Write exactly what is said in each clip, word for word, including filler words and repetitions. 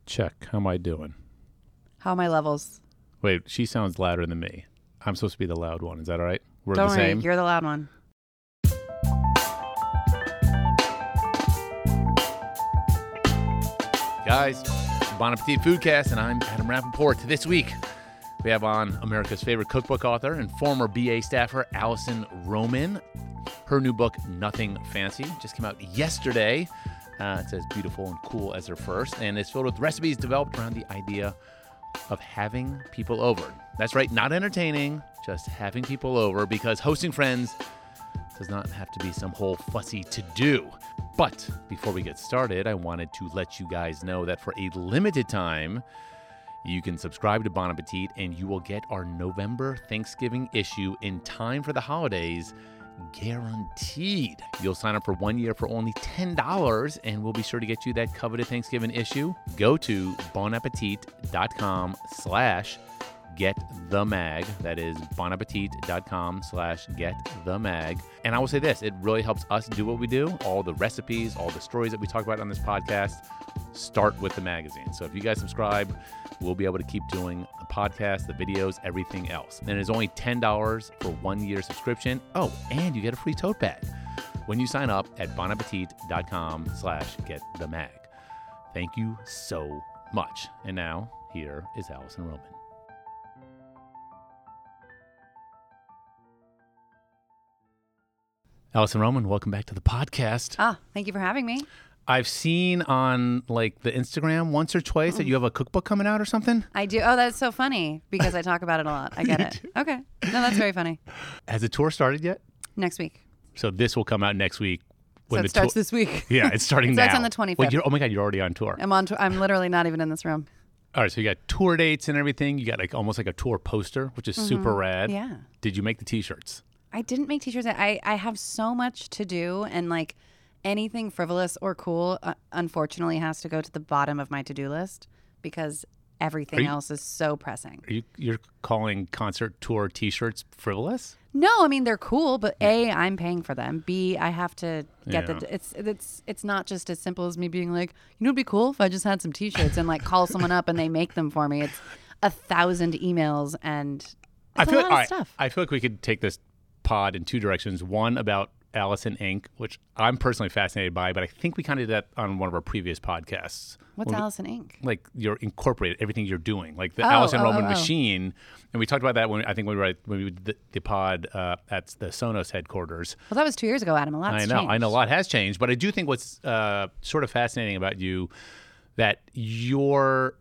Check. How am I doing? How are my levels? Wait, she sounds louder than me. I'm supposed to be the loud one. Is that all right? We're Don't the worry, same? you're the loud one. Guys, Bon Appetit Foodcast, and I'm Adam Rappaport. This week, we have on America's favorite cookbook author and former B A staffer, Alison Roman. Her new book, Nothing Fancy, just came out yesterday. Uh, it's as beautiful and cool as her first, and it's filled with recipes developed around the idea of having people over. That's right, not entertaining, just having people over, because hosting friends does not have to be some whole fussy to-do. But before we get started, I wanted to let you guys know that for a limited time, you can subscribe to Bon Appetit and you will get our November Thanksgiving issue in time for the holidays, guaranteed. You'll sign up for one year for only ten dollars, and we'll be sure to get you that coveted Thanksgiving issue. Go to bonappetit.com slash get the mag. That is bonappetit.com slash get the mag. And I will say this, it really helps us do what we do. All the recipes, all the stories that we talk about on this podcast start with the magazine. So if you guys subscribe, we'll be able to keep doing the podcast, the videos, everything else. And it's only ten dollars for one year subscription. Oh, and you get a free tote bag when you sign up at bonappetit.com slash get the mag. Thank you so much. And now, here is Alison Roman. Alison Roman, welcome back to the podcast. Ah, thank you for having me. I've seen on like the Instagram once or twice mm. that you have a cookbook coming out or something. I do. Oh, that's so funny because I talk about it a lot. I get it. Okay. No, that's very funny. Has the tour started yet? Next week. So this will come out next week. When so it the starts tour- this week. Yeah, it's starting it now. starts on the twenty-fifth. Wait, you're, oh my God, you're already on tour. I'm on. To- I'm literally not even in this room. All right, so you got tour dates and everything. You got like almost like a tour poster, which is mm-hmm. super rad. Yeah. Did you make the T-shirts? I didn't make T-shirts. I, I have so much to do, and like anything frivolous or cool, uh, unfortunately, has to go to the bottom of my to-do list because everything you, else is so pressing. Are you you're calling concert tour T-shirts frivolous? No, I mean they're cool, but A, I'm paying for them. B, I have to get yeah. the. It's it's it's not just as simple as me being like, you know, it'd be cool if I just had some T-shirts and like call someone up and they make them for me. It's a thousand emails and it's I feel a lot like, of stuff. I, I feel like we could take this pod in two directions. One about Alison Incorporated, which I'm personally fascinated by, but I think we kind of did that on one of our previous podcasts. What's we, Alison Incorporated? Like you're incorporated everything you're doing, like the oh, Alison oh, Roman oh, oh. machine, and we talked about that when I think when we were at, when we did the, the pod uh, at the Sonos headquarters. Well, that was two years ago, Adam. A lot's I know, changed. I know, a lot has changed, but I do think what's uh, sort of fascinating about you that you're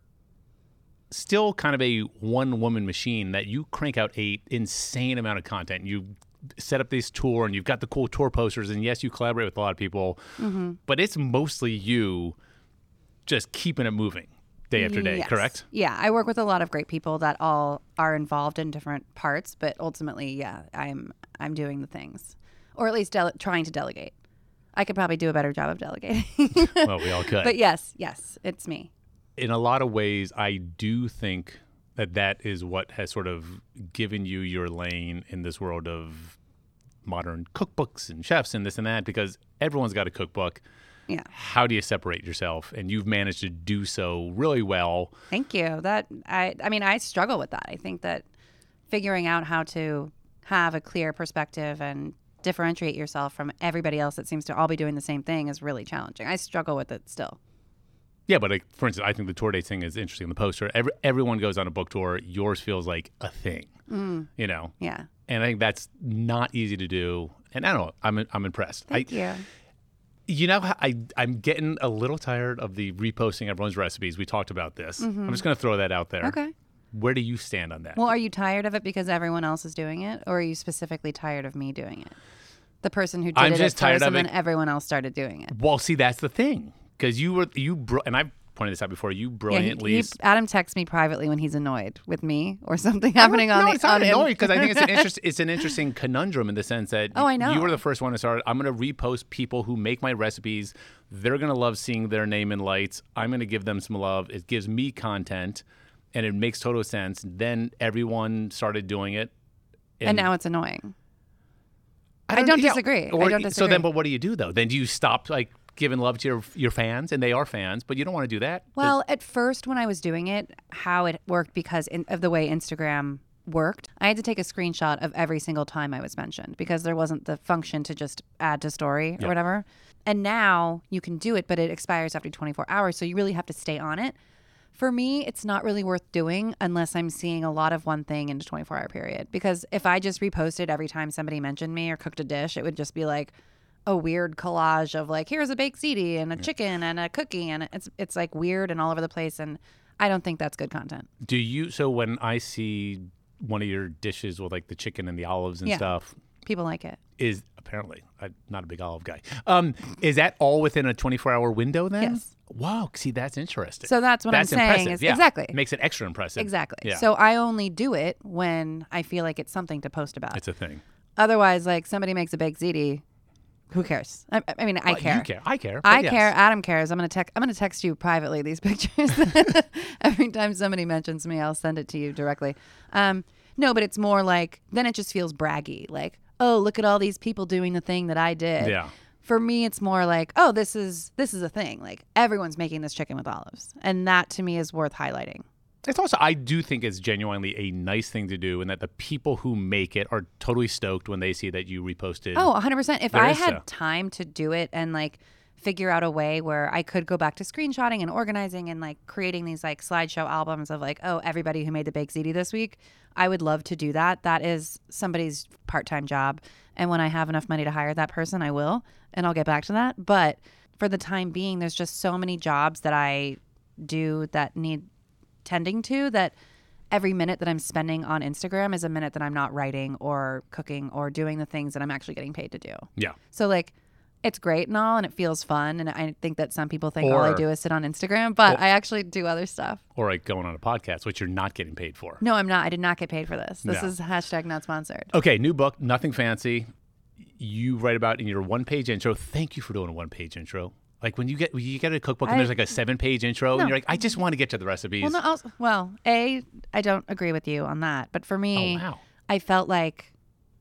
still kind of a one-woman machine, that you crank out a insane amount of content. You set up this tour and you've got the cool tour posters, and yes, you collaborate with a lot of people, mm-hmm. but it's mostly you just keeping it moving day after day, yes. correct? Yeah, I work with a lot of great people that all are involved in different parts, but ultimately, yeah, I'm I'm doing the things, or at least dele- trying to delegate. I could probably do a better job of delegating. Well, we all could. But yes, yes, it's me. In a lot of ways, I do think that that is what has sort of given you your lane in this world of modern cookbooks and chefs and this and that, because everyone's got a cookbook. Yeah. How do you separate yourself? And you've managed to do so really well. Thank you. That I I mean, I struggle with that. I think that figuring out how to have a clear perspective and differentiate yourself from everybody else that seems to all be doing the same thing is really challenging. I struggle with it still. Yeah, but like, for instance, I think the tour dates thing is interesting. The poster, every, everyone goes on a book tour. Yours feels like a thing, mm. you know? Yeah. And I think that's not easy to do. And I don't know, I'm I'm impressed. Thank I, you. You know, I, I'm getting a little tired of the reposting everyone's recipes. We talked about this. Mm-hmm. I'm just going to throw that out there. Okay. Where do you stand on that? Well, are you tired of it because everyone else is doing it? Or are you specifically tired of me doing it? The person who did I'm it just at tired first of and it. then everyone else started doing it. Well, see, that's the thing. Because you were, you, bro- and I've pointed this out before, you brilliantly... Yeah, he, he, Adam texts me privately when he's annoyed with me or something happening on no, the it's not on annoying, because I think it's an, interest, it's an interesting conundrum in the sense that oh, I know. you were the first one to start. I'm going to repost people who make my recipes. They're going to love seeing their name in lights. I'm going to give them some love. It gives me content, and it makes total sense. Then everyone started doing it. And, and now it's annoying. I don't, I don't yeah, disagree. Or, I don't disagree. So then, but what do you do though? Then do you stop like giving love to your your fans, and they are fans, but you don't want to do that. Well, at first when I was doing it, how it worked because in, of the way Instagram worked, I had to take a screenshot of every single time I was mentioned because there wasn't the function to just add to story or Yep. whatever. And now you can do it, but it expires after twenty-four hours, so you really have to stay on it. For me, it's not really worth doing unless I'm seeing a lot of one thing in a twenty-four hour period. Because if I just reposted every time somebody mentioned me or cooked a dish, it would just be like a weird collage of like, here's a baked ziti and a chicken and a cookie. And it's it's like weird and all over the place. And I don't think that's good content. Do you, so when I see one of your dishes with like the chicken and the olives and Yeah. stuff, People like it. is apparently, I'm not a big olive guy. Um, is that all within a twenty-four hour window then? Yes. Wow. See, that's interesting. So that's what That's I'm saying impressive. is Yeah. exactly. It makes it extra impressive. Exactly. Yeah. So I only do it when I feel like it's something to post about. It's a thing. Otherwise, like somebody makes a baked ziti, who cares? I, I mean, I Well, care. You care. I care. I but yes. care. Adam cares. I'm gonna text. I'm gonna text you privately these pictures. Every time somebody mentions me, I'll send it to you directly. Um, no, but it's more like then it just feels braggy. Like, oh, look at all these people doing the thing that I did. Yeah. For me, it's more like, oh, this is this is a thing. Like everyone's making this chicken with olives, and that to me is worth highlighting. It's also, I do think it's genuinely a nice thing to do, and that the people who make it are totally stoked when they see that you reposted. Oh, one hundred percent. If There I is had so. time to do it and like figure out a way where I could go back to screenshotting and organizing and like creating these like slideshow albums of like, oh, everybody who made the baked ziti this week, I would love to do that. That is somebody's part-time job. And when I have enough money to hire that person, I will, and I'll get back to that. But for the time being, there's just so many jobs that I do that need tending to that every minute that I'm spending on Instagram is a minute that I'm not writing or cooking or doing the things that I'm actually getting paid to do. Yeah. So like it's great and all and it feels fun and I think that some people think all I Or- do is sit on Instagram, but or- I actually do other stuff. Or like going on a podcast, which you're not getting paid for. No, I'm not. I did not get paid for this. This No. is hashtag not sponsored. Okay, new book, Nothing Fancy. You write about in your one-page intro. Thank you for doing a one-page intro. Like when you get when you get a cookbook and I- there's like a seven-page intro, No. and you're like, I just want to get to the recipes. Well, no, also, well, A, I don't agree with you on that. But for me, Oh, wow. I felt like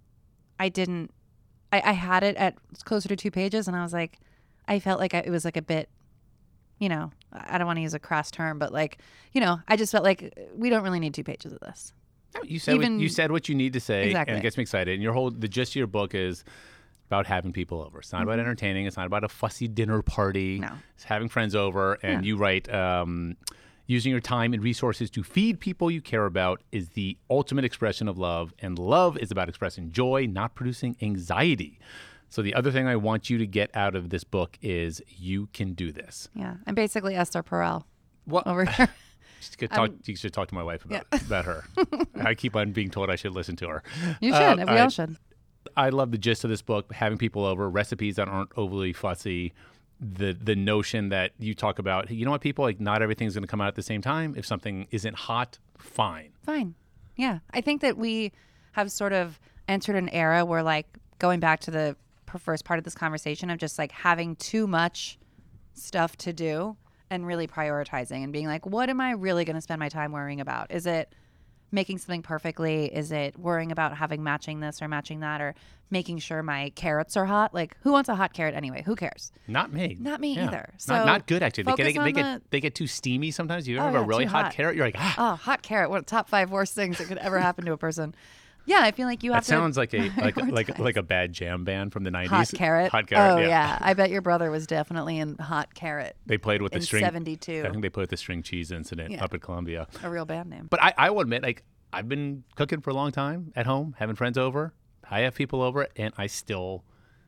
I didn't, I, I had it at closer to two pages and I was like, I felt like I, it was like a bit, you know, I don't want to use a crass term, but like, you know, I just felt like we don't really need two pages of this. No, you said even- what, you said what you need to say, Exactly. and it gets me excited. And your whole the gist of your book is about having people over. It's not about entertaining. It's not about a fussy dinner party. No. It's having friends over, and you write, um, using your time and resources to feed people you care about is the ultimate expression of love, and love is about expressing joy, not producing anxiety. So the other thing I want you to get out of this book is you can do this. Yeah. I'm basically Esther Perel Well, over here. you should talk, you should talk to my wife about, about her. I keep on being told I should listen to her. You Uh, should. we I- all should. I love the gist of this book, having people over, recipes that aren't overly fussy, the the notion that you talk about, you know what, people, like not everything's going to come out at the same time. If something isn't hot, fine. Fine. Yeah. I think that we have sort of entered an era where, like, going back to the p- first part of this conversation of just like having too much stuff to do and really prioritizing and being like, what am I really going to spend my time worrying about? Is it making something perfectly? Is it worrying about having matching this or matching that or making sure my carrots are hot? Like, who wants a hot carrot anyway? Who cares? Not me. Not me Yeah. either. not, So not good, actually. They get, focus they, get, on the- they get too steamy sometimes. You Oh, ever have yeah, a really too hot, hot. carrot? You're like, ah. Oh, hot carrot. One of the top five worst things that could ever happen to a person. Yeah, I feel like you have That to. sounds like a like like prioritize. like a bad jam band from the nineties. Hot carrot. Hot carrot. Oh yeah. yeah. I bet your brother was definitely in hot carrot They played with the in string. seventy-two. I think they played with the string cheese incident Yeah. up at Columbia. A real band name. But I, I will admit, like, I've been cooking for a long time at home, having friends over. I have people over, and I still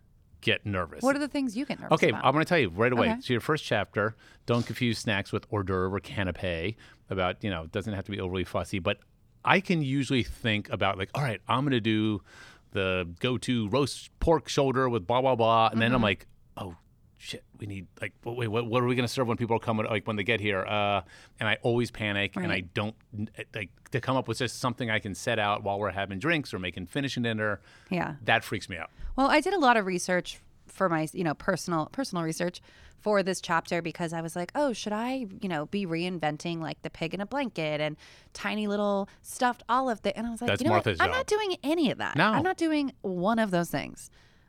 get nervous. What are the things you get nervous Okay, about? I'm going to tell you right away. Okay. So your first chapter, don't confuse snacks with hors d'oeuvre or canapé. About, you know, it doesn't have to be overly fussy, but I can usually think about like, all right, I'm going to do the go-to roast pork shoulder with blah, blah, blah. And Mm-hmm. then I'm like, oh, shit, we need like, wait, what, what are we going to serve when people are coming, like when they get here? Uh, and I always panic and I Right. don't, like, to come up with just something I can set out while we're having drinks or making finishing dinner. Yeah. That freaks me out. Well, I did a lot of research for my, you know, personal personal research for this chapter because I was like, oh, should I, you know, be reinventing like the pig in a blanket and tiny little stuffed olive thing? And I was like, That's you know Martha's what? I'm job. not doing any of that. No. I'm not doing one of those things.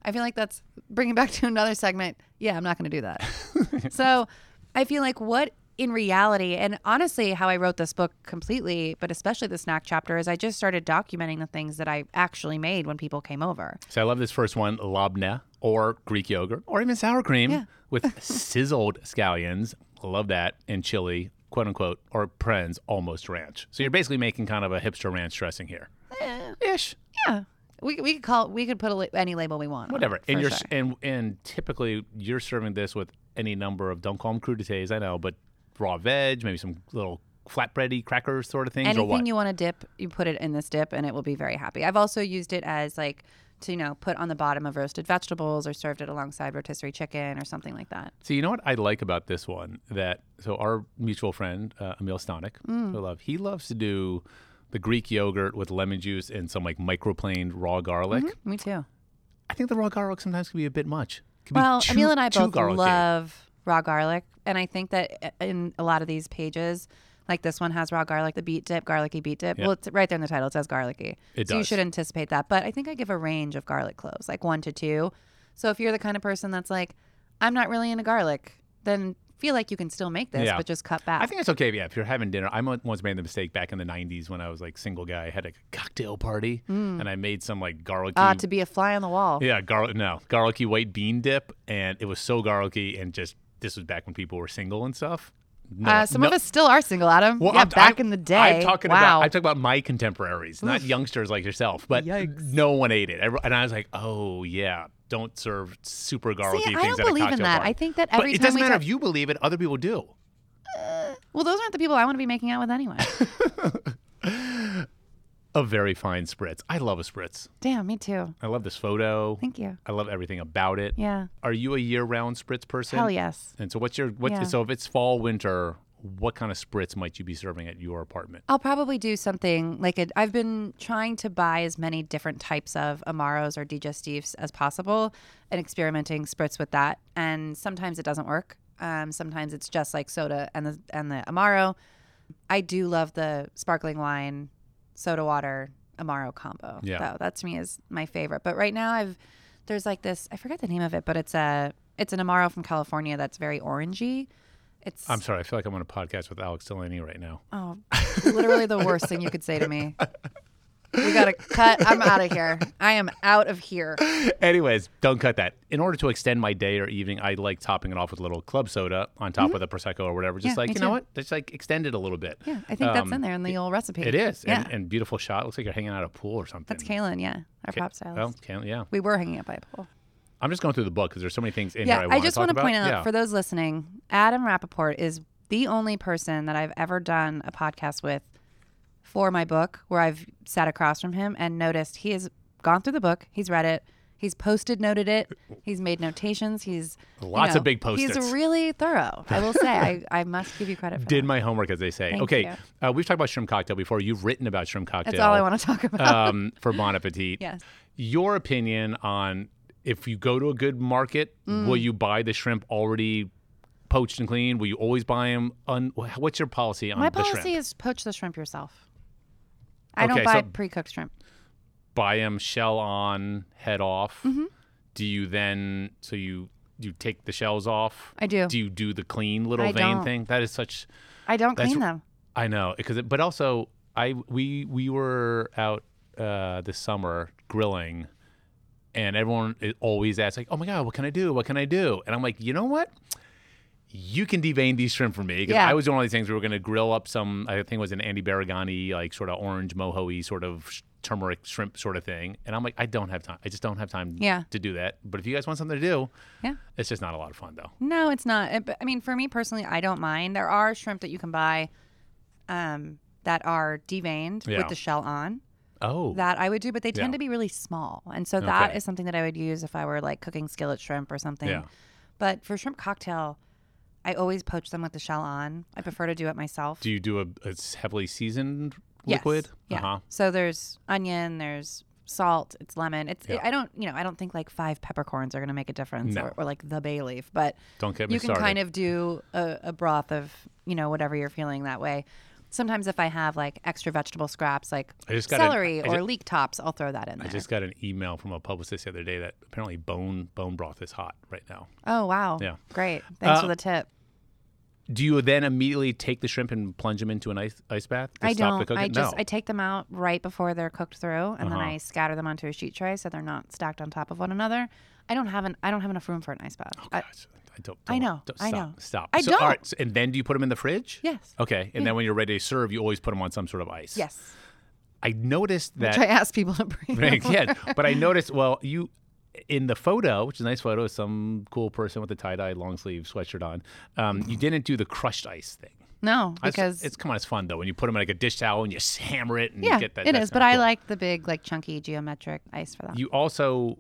I feel like that's bringing back to another segment. Yeah, I'm not going to do that. So I feel like what in reality, and honestly, how I wrote this book completely, but especially the snack chapter, is I just started documenting the things that I actually made when people came over. So I love this first one, labneh, or Greek yogurt, or even sour cream Yeah. with sizzled scallions. Love that. And chili, quote unquote, or Pren's almost ranch. So you're basically making kind of a hipster ranch dressing here. Eh, Ish. yeah. We, we could call we could put a, la- any label we want. on Whatever. it, And for you're sure. and and typically you're serving this with any number of, don't call them crudités, I know, but raw veg, maybe some little flatbready crackers sort of things, or what? Anything you want to dip, you put it in this dip, and it will be very happy. I've also used it as like to you know put on the bottom of roasted vegetables, or served it alongside rotisserie chicken, or something like that. So you know what I like about this one? That so our mutual friend uh, Emil Stanek, Mm. who I love, he loves to do the Greek yogurt with lemon juice and some like microplaned raw garlic. Mhm, me too. I think the raw garlic sometimes can be a bit much. Can Well, be too, Emil and I too both garlicky. love raw garlic, and I think that in a lot of these pages, like this one has raw garlic, the beet dip, garlicky beet dip. Yeah. Well, it's right there in the title. It says garlicky. It so you does. should anticipate that. But I think I give a range of garlic cloves, like one to two. So if you're the kind of person that's like, I'm not really into garlic, then feel like you can still make this, Yeah. but just cut back. I think it's okay. Yeah, if you're having dinner, I mo- once made the mistake back in the nineties when I was like single guy. I had a cocktail party and I made some like garlicky. uh, to be a fly on the wall. Yeah, garlic. No, garlicky white bean dip, and it was so garlicky, and just this was back when people were single and stuff. No, Uh, some no- of us still are single, Adam. Well, yeah, I'm, back I'm- in the day. I'm talking wow. about. I'm talking about my contemporaries, not youngsters like yourself. But Yikes. no one ate it, Every- and I was like, "Oh yeah, don't serve super garlicky See, things I don't at a believe cocktail in that. party." I think that But every it time doesn't we matter talk- if you believe it; other people do. Well, those aren't the people I want to be making out with anyway. A very fine spritz. I love a spritz. Damn, me too. I love this photo. Thank you. I love everything about it. Yeah. Are you a year-round spritz person? Hell yes. And so, what's your what's Yeah. so if it's fall, winter, what kind of spritz might you be serving at your apartment? I'll probably do something like a, I've been trying to buy as many different types of Amaros or digestifs as possible and experimenting spritz with that. And sometimes it doesn't work. Um, sometimes it's just like soda and the and the Amaro. I do love the sparkling wine, soda water, Amaro combo. Yeah. So that to me is my favorite. But right now I've there's like this, I forget the name of it, but it's a it's an Amaro from California that's very orangey. It's I'm sorry. I feel like I'm on a podcast with Alex Delaney right now. Oh, literally the worst thing you could say to me. We got to cut. I'm out of here. I am out of here. Anyways, don't cut that. In order to extend my day or evening, I like topping it off with a little club soda on top of the Prosecco or whatever. Just Mm-hmm. Yeah, like, me you know too. what? Just like extend it a little bit. Yeah, I think that's Um, in there in the old recipe. It is. Yeah. And, and beautiful shot. Looks like you're hanging out at a pool or something. That's Kaylin, yeah, our Ka- pop stylist. Well, Kaylin, yeah. We were hanging out by a pool. I'm just going through the book because there's so many things in Yeah, here I, I want just to talk want to about. point out Yeah. for those listening, Adam Rappaport is the only person that I've ever done a podcast with for my book where I've sat across from him and noticed he has gone through the book, he's read it, he's posted noted it, he's made notations, he's you Lots know, of big post-its. He's really thorough. I will say, I, I must give you credit for Did that. my homework, as they say. Thank okay, you. uh, we've talked about shrimp cocktail before. You've written about shrimp cocktail. That's all I want to talk about. um, for Bon Appetit. Yes. Your opinion on if you go to a good market, Mm. will you buy the shrimp already poached and clean? Will you always buy them? Un- what's your policy on My the policy shrimp? is poach the shrimp yourself. I Okay, don't buy so- pre-cooked shrimp. Buy them shell on, head off. Mm-hmm. Do you then, so you you take the shells off? I do. Do you do the clean little I vein don't. thing? That is such, I don't That's clean r- them. I know. because it, But also, I we we were out uh, this summer grilling, and everyone is always asks, like, oh my God, what can I do? What can I do? And I'm like, you know what? You can devein these shrimp for me. Because Yeah. I was doing all these things. We were going to grill up some, I think it was an Andy Baragani, like sort of orange mojo-y sort of sh- turmeric shrimp sort of thing. And I'm like, I don't have time. I just don't have time Yeah. to do that. But if you guys want something to do, Yeah. it's just not a lot of fun though. No, it's not. It- but, I mean, for me personally, I don't mind. There are shrimp that you can buy um, that are deveined Yeah. with the shell on. Oh. That I would do, but they tend Yeah. to be really small. And so that Okay. is something that I would use if I were like cooking skillet shrimp or something. Yeah. But for shrimp cocktail, I always poach them with the shell on. I prefer to do it myself. Do you do a, a heavily seasoned Yes. liquid? Yeah. Uh-huh. So there's onion, there's salt, it's lemon. It's Yeah. I don't you know I don't think like five peppercorns are going to make a difference, No. or, or like the bay leaf, but Don't get me you can started. kind of do a, a broth of you know whatever you're feeling that way. Sometimes if I have like extra vegetable scraps, like I just got an- celery I or ju- leek tops, I'll throw that in I there. just got an email from a publicist the other day that apparently bone bone broth is hot right now. Oh, wow. Yeah. Great. Thanks Uh, for the tip. Do you then immediately take the shrimp and plunge them into an ice ice bath to I stop the don't. cooking? I just no. I take them out right before they're cooked through, and then Uh-huh. I scatter them onto a sheet tray so they're not stacked on top of one another. I don't have an I don't have enough room for an ice bath. Oh, I- gosh. I don't, I don't- know, don't- I stop, know. Stop. I so, all don't. right, so- and then do you put them in the fridge? yes. Okay. And Yeah. then when you're ready to serve, you always put them on some sort of ice. Yes. I noticed that. Which I ask people to bring. Right, them. yeah, but I noticed. Well, you in the photo, which is a nice photo, some cool person with a tie dye long sleeve sweatshirt on. Um, you didn't do the crushed ice thing. No, I s- because it's come on, it's fun though when you put them in like a dish towel and you hammer it and yeah, you get that. it that's is. But kinda I cool. like the big, like chunky geometric ice for that. You also,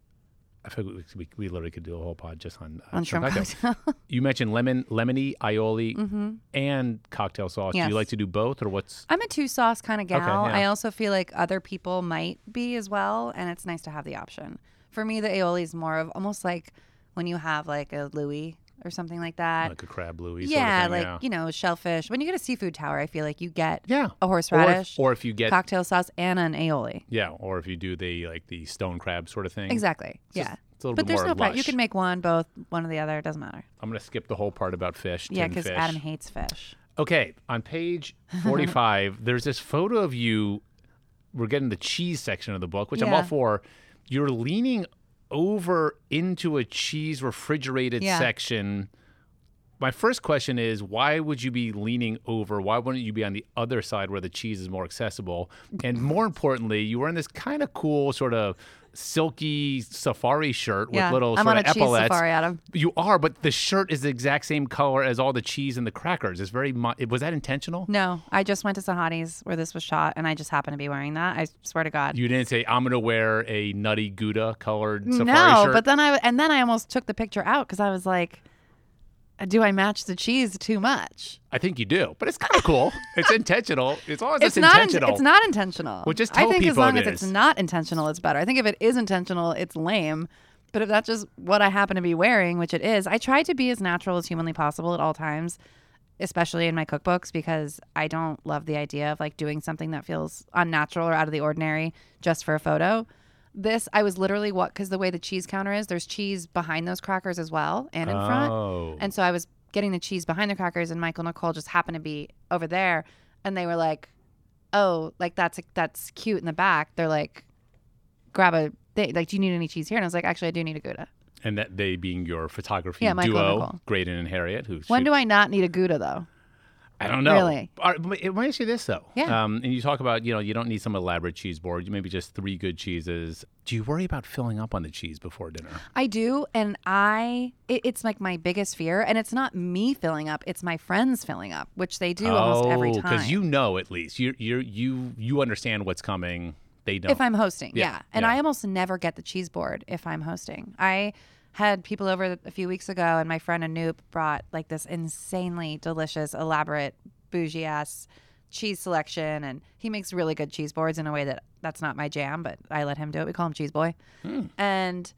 I feel we, we, we literally could do a whole pod just on, uh, on shrimp cocktails. cocktail. You mentioned lemon, lemony, aioli, Mm-hmm. and cocktail sauce. Do Yes. you like to do both, or what's? I'm a two sauce kind of gal. Okay, yeah. I also feel like other people might be as well, and it's nice to have the option. For me, the aioli is more of almost like when you have like a Louis or something like that. Like a crab Louis? yeah, sort of thing, like yeah. you know, shellfish. When you get a seafood tower, I feel like you get Yeah. a horseradish, Or if, or if you get cocktail sauce, and an aioli. yeah, or if you do the like the stone crab sort of thing. Exactly. It's just- yeah. it's a little But bit there's more no problem. You lush. can make one, both, one or the other. It doesn't matter. I'm gonna skip the whole part about fish. Yeah, tinned because fish. Adam hates fish. Okay, on page forty-five, there's this photo of you. We're getting the cheese section of the book, which I'm all Yeah. for. You're leaning over into a cheese refrigerated Yeah. section. My first question is, why would you be leaning over? Why wouldn't you be on the other side where the cheese is more accessible? And more importantly, you were in this kind of cool sort of silky safari shirt with Yeah, little I'm sort on of a cheese epaulets. safari, Adam. You are, but the shirt is the exact same color as all the cheese and the crackers. It's very. Mu- was that intentional? No, I just went to Sahadi's where this was shot, and I just happened to be wearing that. I swear to God. You didn't say I'm going to wear a nutty Gouda colored safari no, shirt. but then I and then I almost took the picture out because I was like, do I match the cheese too much? I think you do, but it's kind of cool. It's intentional. As long as it's, It's not. in- intentional. It's not intentional. Well, just I tell think as people long it as it's is. not intentional, it's better. I think if it is intentional, it's lame. But if that's just what I happen to be wearing, which it is, I try to be as natural as humanly possible at all times, especially in my cookbooks, because I don't love the idea of like doing something that feels unnatural or out of the ordinary just for a photo. This, I was literally what, because the way the cheese counter is, there's cheese behind those crackers as well and in front. Oh. And so I was getting the cheese behind the crackers, and Michael and Nicole just happened to be over there, and they were like, "Oh, like that's that's cute in the back." They're like, "Grab a thing. Like, do you need any cheese here?" And I was like, "Actually, I do need a Gouda." And that they being your photography Yeah, Michael and duo, Nicole. Graydon and Harriet, who When shoot- do I not need a Gouda though? I don't know. Really? All right, but it might ask you this though. Yeah. Um, and you talk about, you know, you don't need some elaborate cheese board. You maybe just three good cheeses. Do you worry about filling up on the cheese before dinner? I do, and I it, it's like my biggest fear, and it's not me filling up; it's my friends filling up, which they do almost every time. because you know at least you you you you understand what's coming. They don't. If I'm hosting, Yeah, yeah. And yeah. I almost never get the cheese board if I'm hosting. I had people over a few weeks ago, and my friend Anoop brought like this insanely delicious, elaborate, bougie ass cheese selection, and he makes really good cheese boards in a way that that's not my jam, but I let him do it. We call him Cheese Boy. Hmm. And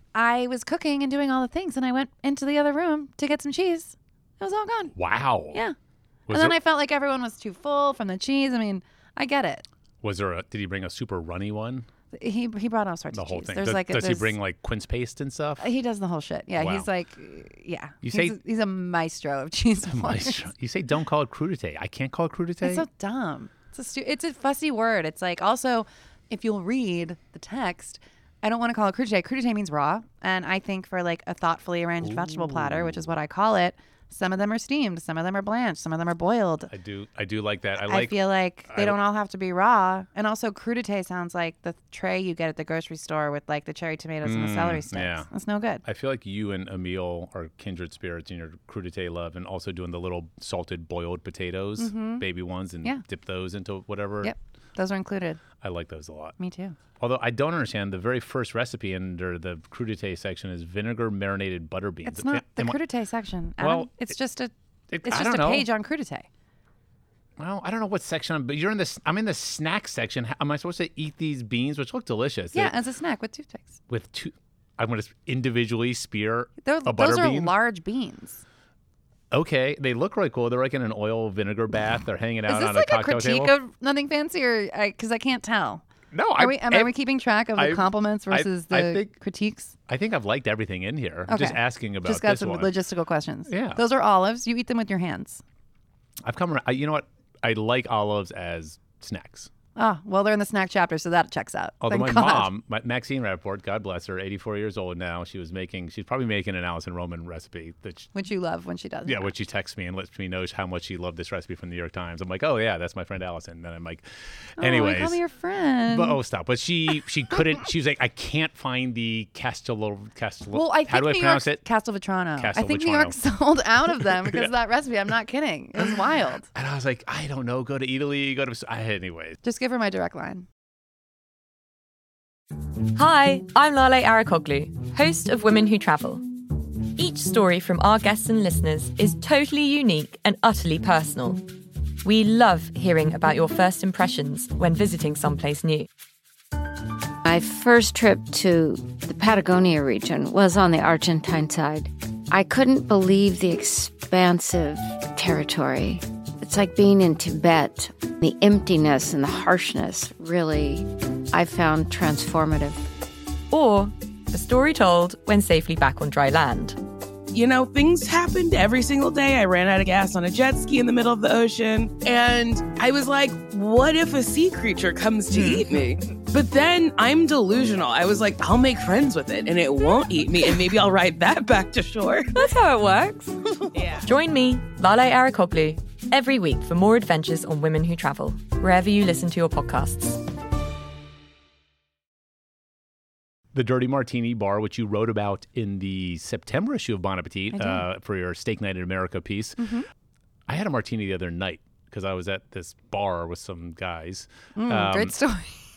I was cooking and doing all the things, and I went into the other room to get some cheese. It was all gone. Wow. Yeah. Was and then there, I felt like everyone was too full from the cheese. I mean, I get it. was there a? Did he bring a super runny one? He he brought all sorts The of whole cheese. thing. There's does like a, does he there's- bring like quince paste and stuff? He does the whole shit. Yeah, Wow. he's like, yeah. You he's say- a, he's a maestro of cheese boards. Maestro. You say don't call it crudité. I can't call it crudité. It's so dumb. It's a stu- it's a fussy word. It's like also, if you'll read the text, I don't want to call it crudité. Crudité means raw, and I think for like a thoughtfully arranged vegetable platter, which is what I call it, some of them are steamed, some of them are blanched, some of them are boiled. I do. I do like that. I I like. feel like they I- don't all have to be raw. And also, crudité sounds like the tray you get at the grocery store with like the cherry tomatoes and the celery sticks. yeah. That's no good. I feel like you and Emil are kindred spirits in your crudité love, and also doing the little salted boiled potatoes, baby ones, and Mm-hmm. Yeah. dip those into whatever. Yep, those are included. I like those a lot. Me too. Although I don't understand, the very first recipe under the crudité section is vinegar marinated butter beans. It's not the Am I- crudité section. Adam. Well, it's it- just a it- it's I just don't a know. page on crudité. Well, I don't know what section, I'm, but you're in this. I'm in the snack section. How, am I supposed to eat these beans, which look delicious? Yeah, They- as a snack with toothpicks. with two. I'm going to individually spear Those, a butter those are bean. large beans. Okay, they look really cool. They're like in an oil vinegar bath. They're hanging out Is this on like a a cocktail critique table. of Nothing Fancy, or because I, I can't tell? No, Are I, we? Am, I, are we keeping track of the I- compliments I- versus I the think- critiques? I think I've liked everything in here. I'm just Okay. asking about Just got this some one. logistical questions. Yeah. Those are olives. You eat them with your hands. I've come around. I, you know what? I like olives as snacks. Oh, well, they're in the snack chapter, so that checks out. Although Thank my God. mom, my, Maxine Rappaport, God bless her, eighty-four years old now, she was making, she's probably making an Alison Roman recipe. That she, Which you love when she does. yeah, that. when she texts me and lets me know how much she loved this recipe from the New York Times. I'm like, oh yeah, that's my friend Allison. And I'm like, Oh, anyways. you call me your friend. But oh, stop! But she she couldn't. She was like, I can't find the Castello Castello. well, I think how do I New pronounce York's it? Castelvetrano. I think New Castelvetrano. York sold out of them because Yeah. of that recipe. I'm not kidding. It was wild. And I was like, I don't know. Go to Italy. Go to. I, anyways. Just give her my direct line. Hi, I'm Lale Arakoglu, host of Women Who Travel. Each story from our guests and listeners is totally unique and utterly personal. We love hearing about your first impressions when visiting someplace new. My first trip to the Patagonia region was on the Argentine side. I couldn't believe the expansive territory. It's like being in Tibet. The emptiness and the harshness really, I found transformative. Or a story told when safely back on dry land. You know, things happened every single day. I ran out of gas on a jet ski in the middle of the ocean. And I was like, what if a sea creature comes to eat me? But then I'm delusional. I was like, I'll make friends with it and it won't eat me. And maybe I'll ride that back to shore. That's how it works. Yeah. Join me, Lale Arakoglu, every week for more adventures on Women Who Travel, wherever you listen to your podcasts. The Dirty Martini Bar, which you wrote about in the September issue of Bon Appetit uh, for your Steak Night in America piece. Mm-hmm. I had a martini the other night because I was at this bar with some guys. Mm, Um, great story.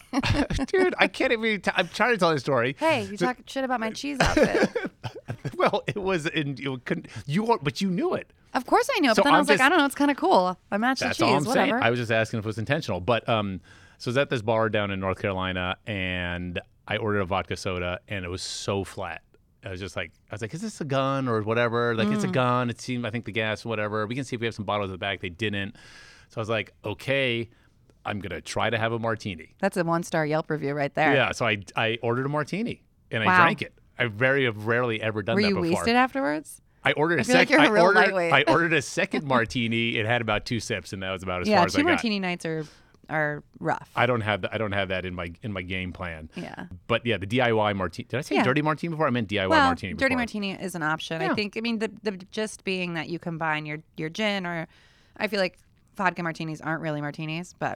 Dude, I can't even. T- I'm trying to tell this story. Hey, you talk shit about my cheese outfit. Well, it was in you couldn't you weren't- but you knew it. Of course I knew it, So but then I I'm was like, just- I don't know, it's kind of cool. I matched That's the all cheese, I'm whatever. saying. I was just asking if it was intentional. But um, so I was at this bar down in North Carolina, and I ordered a vodka soda, and it was so flat. I was just like, I was like, is this a gun or whatever? Like, Mm. it's a gun. It seemed, I think the gas, whatever. We can see if we have some bottles in the back. They didn't. So I was like, okay, I'm gonna try to have a martini. That's a one-star Yelp review right there. Yeah. So I I ordered a martini, and I Wow. drank it. I very have rarely ever done Were that you before. wasted afterwards? I ordered a I feel like second. you're a real I ordered. lightweight. I ordered a second martini. It had about two sips, and that was about as Yeah, far as I two got. martini nights are are rough. I don't have that. I don't have that in my in my game plan. Yeah. But yeah, the D I Y martini. Did I say Yeah. dirty martini before? I meant D I Y Well, martini. dirty before. martini is an option. Yeah. I think. I mean, the the gist being that you combine your your gin, or I feel like vodka martinis aren't really martinis, but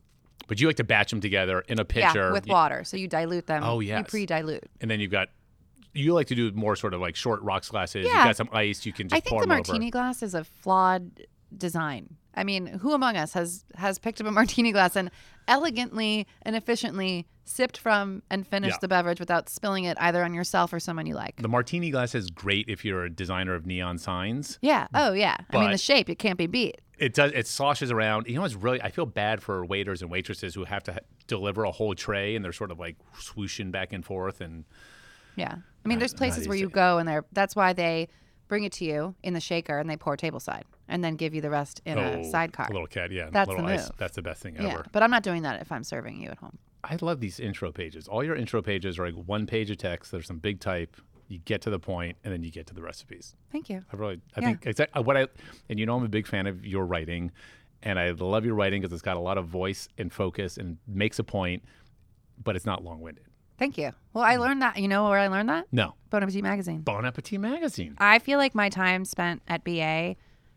But you like to batch them together in a yeah, pitcher. with You- water. So you dilute them. Oh, You yes. pre-dilute. and then you've got. You like to do more sort of like short rocks glasses. Yeah. You got some ice. You can just I pour think the them over. martini glass is a flawed design. I mean, who among us has has picked up a martini glass and elegantly and efficiently sipped from and finished Yeah. the beverage without spilling it either on yourself or someone you like? The martini glass is great if you're a designer of neon signs. Yeah. Oh, yeah. I mean, the But- shape, it can't be beat. It does. It sloshes around. You know, it's really. I feel bad for waiters and waitresses who have to ha- deliver a whole tray, and they're sort of like swooshing back and forth. And Yeah. I mean, there's Not- places not where you easy. go and they're that's why they bring it to you in the shaker and they pour tableside and then give you the rest in oh, a sidecar. a little cat, yeah, That's little the ice. move. That's the best thing Yeah. ever. But I'm not doing that if I'm serving you at home. I love these intro pages. All your intro pages are like one page of text. There's some big type. You get to the point, and then you get to the recipes. Thank you. I really, I Yeah. think exactly what I, and you know, I'm a big fan of your writing, and I love your writing because it's got a lot of voice and focus and makes a point, but it's not long-winded. Thank you. Well, I learned that. You know where I learned that? No, Bon Appetit magazine. Bon Appetit magazine. I feel like my time spent at B A,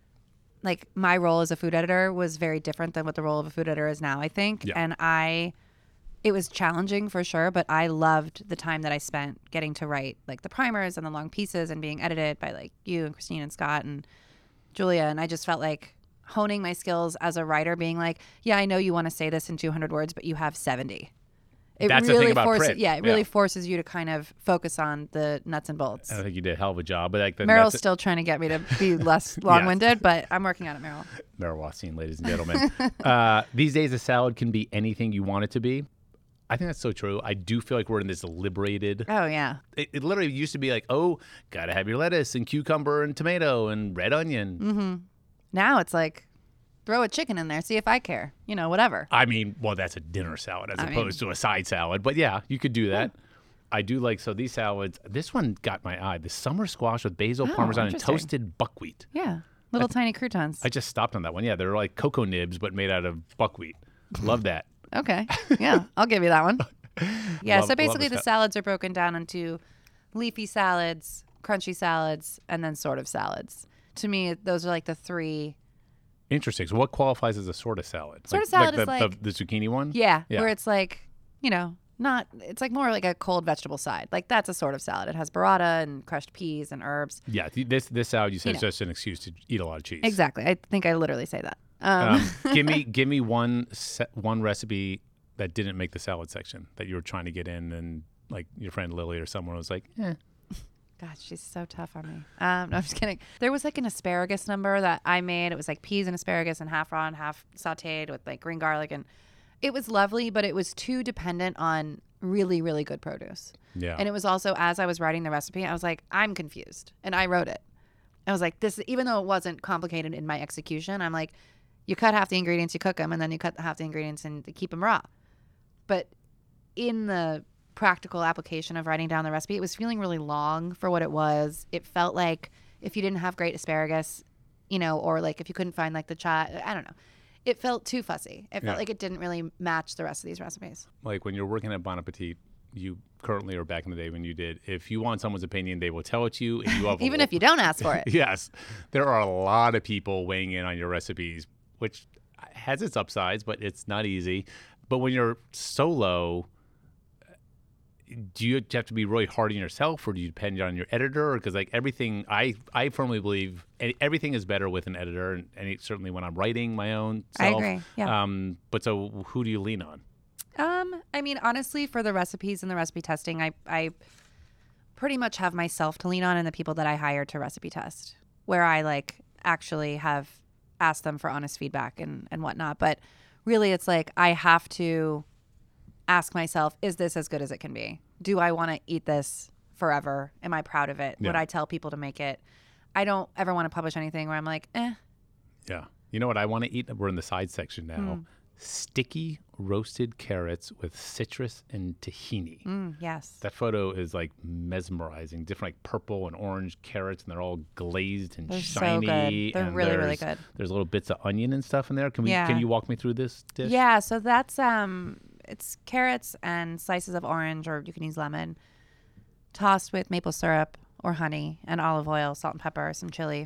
like my role as a food editor was very different than what the role of a food editor is now, I think. Yeah. And I, it was challenging for sure, but I loved the time that I spent getting to write like the primers and the long pieces and being edited by like you and Christine and Scott and Julia. And I just felt like honing my skills as a writer, being like, yeah, I know you want to say this in two hundred words, but you have seventy. It That's the really thing about forces, print. yeah, it really Yeah. forces you to kind of focus on the nuts and bolts. I think you did a hell of a job. But like, the, Meryl's that's still trying to get me to be less long-winded, but I'm working on it, Meryl. Meryl Wastine, ladies and gentlemen. uh, these days, a salad can be anything you want it to be. I think that's so true. I do feel like we're in this liberated. Oh yeah. It, it literally used to be like, oh, gotta have your lettuce and cucumber and tomato and red onion. Mm-hmm. Now it's like, throw a chicken in there, see if I care. You know, whatever. I mean, well, that's a dinner salad as I opposed mean, to a side salad. But yeah, you could do that. I do like, so these salads, this one got my eye. The summer squash with basil, Oh, parmesan, and interesting. toasted buckwheat. Yeah. Little tiny croutons. I just stopped on that one. Yeah, they're like cocoa nibs, but made out of buckwheat. Love that. Okay. Yeah, I'll give you that one. Yeah, Love- so love basically the the sa- salads are broken down into leafy salads, crunchy salads, and then sort of salads. To me, those are like the three. Interesting. So what qualifies as a sort of salad? Sort like, of salad like is the, like- the, the zucchini one? Yeah, Yeah. where it's like, you know, not, it's like more like a cold vegetable side. Like that's a sort of salad. It has burrata and crushed peas and herbs. Yeah, th- this this salad you said You is know. just an excuse to eat a lot of cheese. Exactly. I think I literally say that. Um, Um, give me give me one se- one recipe that didn't make the salad section that you were trying to get in, and like your friend Lily or someone was like, eh. God, she's so tough on me. Um, no, I'm just kidding. There was like an asparagus number that I made. It was like peas and asparagus and half raw and half sauteed with like green garlic. And it was lovely, but it was too dependent on really, really good produce. Yeah. And it was also, as I was writing the recipe, I was like, I'm confused. And I wrote it. I was like, this, even though it wasn't complicated in my execution, I'm like, you cut half the ingredients, you cook them, and then you cut half the ingredients and you keep them raw. But in the practical application of writing down the recipe, it was feeling really long for what it was. It felt like if you didn't have great asparagus, you know, or like if you couldn't find like the chai, I don't know. It felt too fussy. It felt Yeah. like it didn't really match the rest of these recipes. Like when you're working at Bon Appetit, you currently or back in the day when you did, if you want someone's opinion, they will tell it to you. And you have a Even lo- if you don't ask for it. Yes, there are a lot of people weighing in on your recipes, which has its upsides, but it's not easy. But when you're solo, do you have to be really hard on yourself, or do you depend on your editor? Because like everything, I I firmly believe e- everything is better with an editor, and, and it, certainly when I'm writing my own I self. agree, yeah. Um, but so who do you lean on? Um, I mean, honestly, for the recipes and the recipe testing, I, I pretty much have myself to lean on and the people that I hire to recipe test, where I like actually have asked them for honest feedback and, and whatnot. But really, it's like I have to ask myself, is this as good as it can be? Do I want to eat this forever? Am I proud of it? Would Yeah. I tell people to make it? I don't ever want to publish anything where I'm like, eh. Yeah. You know what I want to eat? We're in the side section now. Hmm. Sticky roasted carrots with citrus and tahini. Mm, yes. That photo is like mesmerizing. Different like purple and orange carrots, and they're all glazed and They're so shiny. good. They're and really, really there's- good. There's little bits of onion and stuff in there. Can we? Yeah. Can you walk me through this dish? Yeah, so that's um it's carrots and slices of orange, or you can use lemon, tossed with maple syrup or honey and olive oil, salt and pepper, some chili.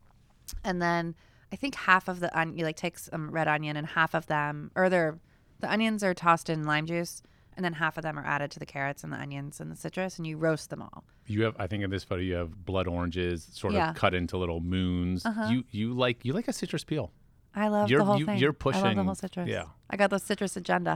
And then I think half of the onion, you like take some red onion and half of them, or they're, the onions are tossed in lime juice, and then half of them are added to the carrots and the onions and the citrus, and you roast them all. You have. I think in this photo you have blood oranges, sort Yeah. of cut into little moons. Uh-huh. You you like you like a citrus peel. I love You're- the whole you- thing. you're I love the pushing- whole citrus. yeah. I got the citrus agenda.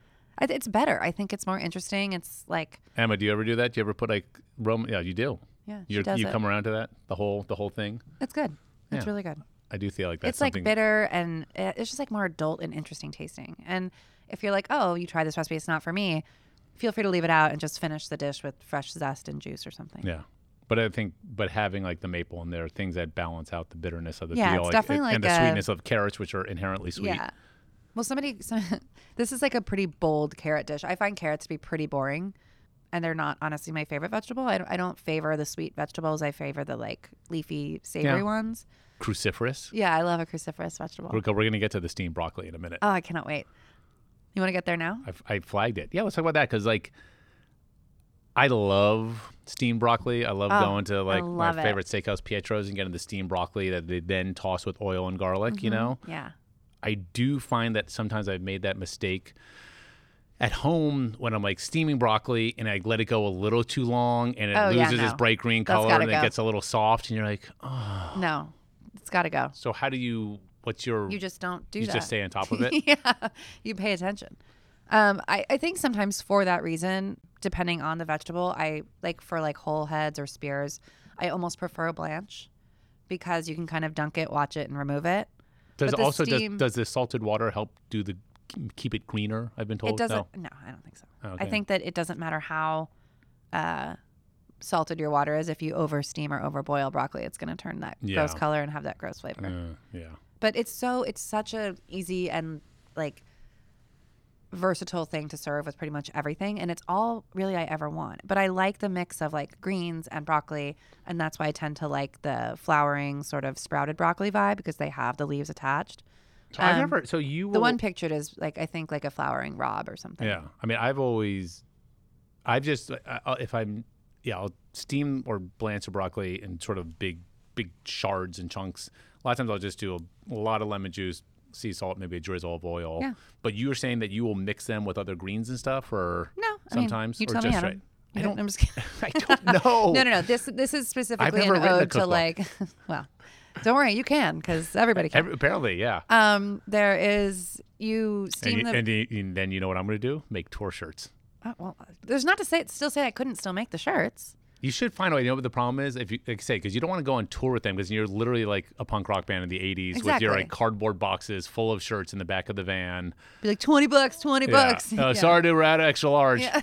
I th- it's better. I think it's more interesting. It's like, Emma, do you ever do that? Do you ever put like Roman? Yeah, you do. yeah, she You're, does you it. come around to that the whole the whole thing. It's good. It's Yeah. really good. I do feel like that's It's like something. bitter and uh, it's just like more adult and interesting tasting. And if you're like, oh, you try this recipe, it's not for me, feel free to leave it out and just finish the dish with fresh zest and juice or something. Yeah. But I think, but having like the maple in there, things that balance out the bitterness of the Yeah, peel, it's definitely and like the a- sweetness of carrots, which are inherently sweet. Yeah. Well, somebody, so, this is like a pretty bold carrot dish. I find carrots to be pretty boring, and they're not honestly my favorite vegetable. I don't, I don't favor the sweet vegetables. I favor the like leafy, savory Yeah. ones. Cruciferous. Yeah, I love a cruciferous vegetable. We're, we're going to get to the steamed broccoli in a minute. Oh, I cannot wait. You want to get there now? I, I flagged it. Yeah, let's talk about that because like I love steamed broccoli. I love Oh, going to like my love it. favorite steakhouse, Pietro's, and getting the steamed broccoli that they then toss with oil and garlic. You know, Yeah. I do find that sometimes I've made that mistake at home when I'm like steaming broccoli and I let it go a little too long and it Oh, yeah, loses its no. bright green That's color gotta and it go. gets a little soft and you're like, oh. No, it's got to go. So how do you? What's your? You just don't do you that. just stay on top of it. Yeah, you pay attention. Um, I, I think sometimes for that reason, depending on the vegetable, I like for like whole heads or spears, I almost prefer a blanch because you can kind of dunk it, watch it, and remove it. Does But the also steam- does, does the salted water help do the keep it greener, I've been told. It doesn't. No? No, I don't think so. Okay. I think that it doesn't matter how uh, salted your water is. If you over steam or over boil broccoli, it's going to turn that Yeah. gross color and have that gross flavor. Uh, yeah. But it's so it's such a easy and like versatile thing to serve with pretty much everything, and it's all really I ever want. But I like the mix of like greens and broccoli, and that's why I tend to like the flowering sort of sprouted broccoli vibe because they have the leaves attached. So I Um, never. So you. The will- one pictured is like I think like a flowering Rob or something. Yeah. I mean, I've always, I've just, I, I- if I'm, yeah, I'll steam or blanch a broccoli in sort of big, big shards and chunks. A lot of times I'll just do a, a lot of lemon juice, sea salt, maybe a drizzle of oil. Yeah. But you were saying that you will mix them with other greens and stuff, or No, I mean, sometimes, you or tell me just how to- straight? I I don't. don't. I'm just kidding. I don't know. No, no, no. This this is specifically never an written a ode to cookbook. like. Well, don't worry, you can because everybody can. Every, apparently, yeah. um, there is you And, steam you, the. and, you, and then you know what I'm going to do? Make tour shirts. Oh, well, there's not to say still say I couldn't still make the shirts. You should find a way. You know what the problem is? If you like I say, because you don't want to go on tour with them because you're literally like a punk rock band in the eighties with your Exactly. like cardboard boxes full of shirts in the back of the van. Be like twenty bucks, twenty Yeah. bucks. Uh, Yeah. Sorry, dude, we're out of extra large. Yeah.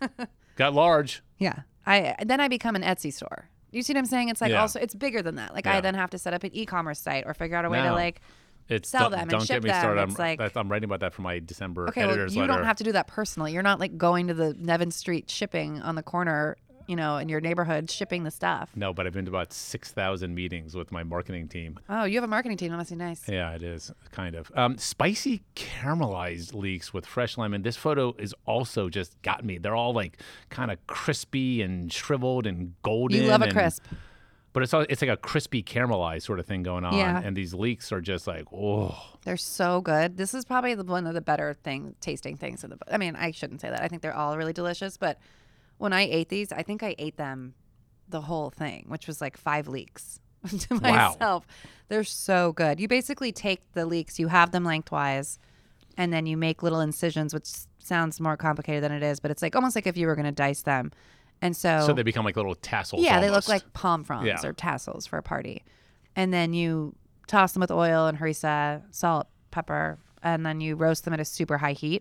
Got large. Yeah. I then I become an Etsy store. You see what I'm saying? It's like Yeah. also it's bigger than that. Like Yeah. I then have to set up an e-commerce site or figure out a way to No. like. It's Sell don't, them and don't ship get me them. started. It's I'm, like- that, I'm writing about that for my December Okay, well, editor's you letter. don't have to do that personally. You're not like going to the Nevin Street shipping on the corner, you know, in your neighborhood shipping the stuff. No, but I've been to about six thousand meetings with my marketing team. Oh, you have a marketing team. That must be nice. Yeah, it is kind of um, spicy caramelized leeks with fresh lemon. This photo is also just got me. They're all like kind of crispy and shriveled and golden. You love a and- crisp. but it's all, it's like a crispy caramelized sort of thing going on. Yeah. And these leeks are just like, oh, They're so good. This is probably the, one of the better thing tasting things in the book. I mean, I shouldn't say that. I think they're all really delicious, but when I ate these, I think I ate them the whole thing, which was like five leeks to Wow. myself. They're so good. You basically take the leeks, you have them lengthwise, and then you make little incisions, which sounds more complicated than it is, but it's like almost like if you were going to dice them. And so, so they become like little tassels. yeah, they almost. look like palm fronds Yeah. or tassels for a party. And then you toss them with oil and harissa, salt, pepper, and then you roast them at a super high heat.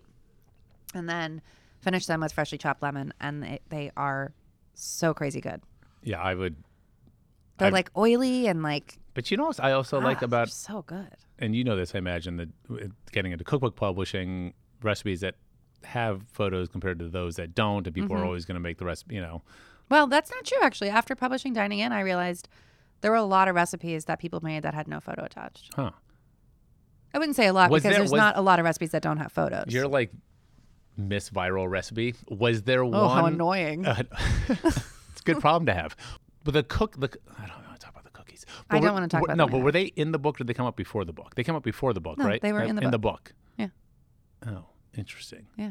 And then finish them with freshly chopped lemon, and they, they are so crazy good. Yeah, I would. They're I've- like oily and like But you know what I also like ah, about, they're so good. and you know this, I imagine, that uh, getting into cookbook publishing, recipes that have photos compared to those that don't, and people Mm-hmm. are always going to make the recipe, you know. Well, that's not true actually. After publishing Dining In, I realized there were a lot of recipes that people made that had no photo attached. Huh. I wouldn't say a lot Was because there- there's was- not a lot of recipes that don't have photos. You're like Miss Viral Recipe. Was there oh, one? how annoying. Uh, it's a good problem to have. But the cook, the I don't want to talk about the cookies. But I don't were- wanna talk were- about No, them but either. were they in the book or did they come up before the book? They came up before the book, No, right? they were Uh, in the in book. the book. Yeah. Oh, interesting. Yeah.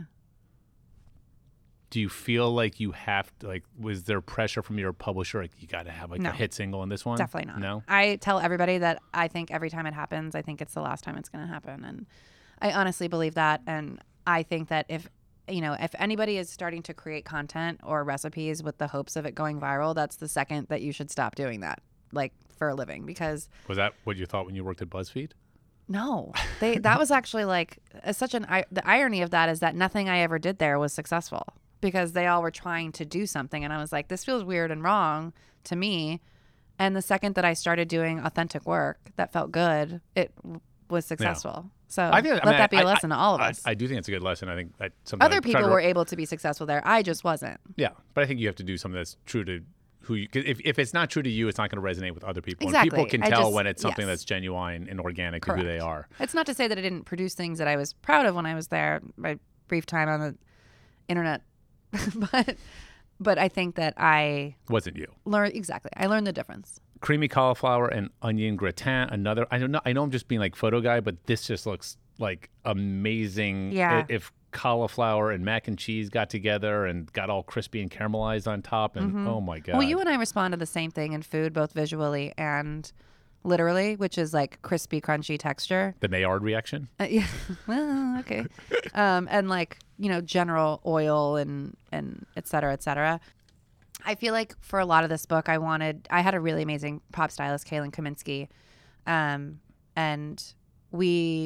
Do you feel like you have to, like, was there pressure from your publisher? Like, you got to have like No. a hit single in this one? Definitely not. No? I tell everybody that I think every time it happens, I think it's the last time it's going to happen. And I honestly believe that. And I think that if, you know, if anybody is starting to create content or recipes with the hopes of it going viral, that's the second that you should stop doing that, like for a living. Because Was that what you thought when you worked at BuzzFeed? no, they that was actually like uh, such an, I, the irony of that is that nothing I ever did there was successful because they all were trying to do something. And I was like, this feels weird and wrong to me. And the second that I started doing authentic work that felt good, it w- was successful. So I think- I let mean, that be I- a lesson I- to all of I, us. I do think it's a good lesson. I think that something Other I try people to- were able to be successful there. I just wasn't. Yeah, but I think you have to do something that's true to who you. 'Cause if if it's not true to you, it's not going to resonate with other people. And people Exactly. can I tell just- when it's something yes. that's genuine and organic to who they Correct. are. It's not to say that I didn't produce things that I was proud of when I was there, my brief time on the internet. but but I think that I Wasn't you? learned exactly. I learned the difference. Creamy cauliflower and onion gratin. Another. I don't know. I know I'm just being like photo guy, but this just looks like amazing. Yeah. I- If cauliflower and mac and cheese got together and got all crispy and caramelized on top, and oh my god. Mm-hmm. Well, you and I respond to the same thing in food, both visually and literally, which is like crispy, crunchy texture. the Maillard reaction. Uh, yeah. Well, okay. um, and like, you know, general oil and, and et cetera, et cetera. I feel like for a lot of this book, I wanted, I had a really amazing pop stylist, Kaylin Kaminsky. Um, and we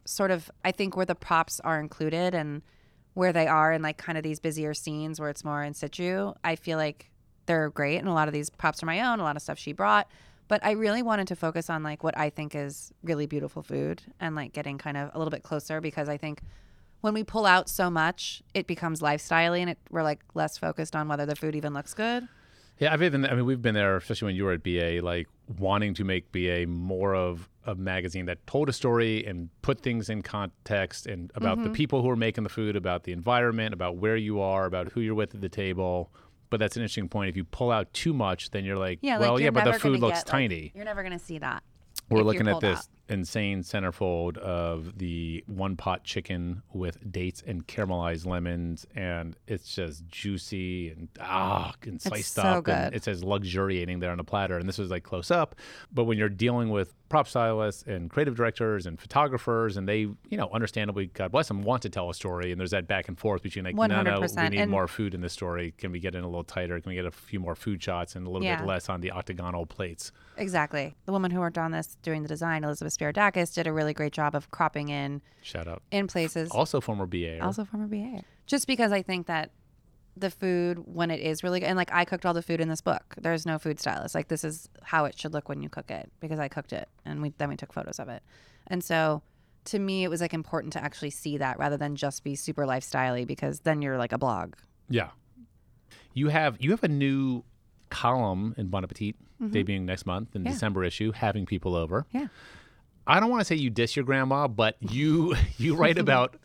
sort of, I think where the props are included and where they are in like kind of these busier scenes where it's more in situ, I feel like they're great. And a lot of these props are my own, a lot of stuff she brought. But I really wanted to focus on like what I think is really beautiful food and like getting kind of a little bit closer, because I think when we pull out so much, it becomes lifestyle-y and it, we're like less focused on whether the food even looks good. Yeah, I've even, I mean, we've been there, especially when you were at B A, like wanting to make B A more of a magazine that told a story and put things in context and about Mm-hmm. the people who are making the food, about the environment, about where you are, about who you're with at the table. But that's an interesting point. If you pull out too much, then you're like, Yeah, well, like yeah, you're but the never food gonna looks get, like, tiny. you're never going to see that. We're if looking you're at pulled this out. insane centerfold of the one pot chicken with dates and caramelized lemons, and it's just juicy and ah and sliced so up, good. and it says luxuriating there on a platter. And this was like close up, but when you're dealing with prop stylists and creative directors and photographers, and they, you know, understandably, God bless them, want to tell a story, and there's that back and forth between like, no, no, we one hundred percent. need And- more food in this story. Can we get in a little tighter? Can we get a few more food shots and a little Yeah. bit less on the octagonal plates? Exactly. The woman who worked on this doing the design, Elizabeth Spiridakis, did a really great job of cropping in Shout out. in places. Also former B A. Also former B A. Just because I think that the food, when it is really good, and like I cooked all the food in this book. There's no food stylist. Like this is how it should look when you cook it, because I cooked it and we then we took photos of it. And so to me, it was like important to actually see that rather than just be super lifestyle-y, because then you're like a blog. Yeah. You have you have a new column in Bon Appetit debuting next month in the Yeah. December issue, having people over. Yeah. I don't want to say you diss your grandma, but you you write about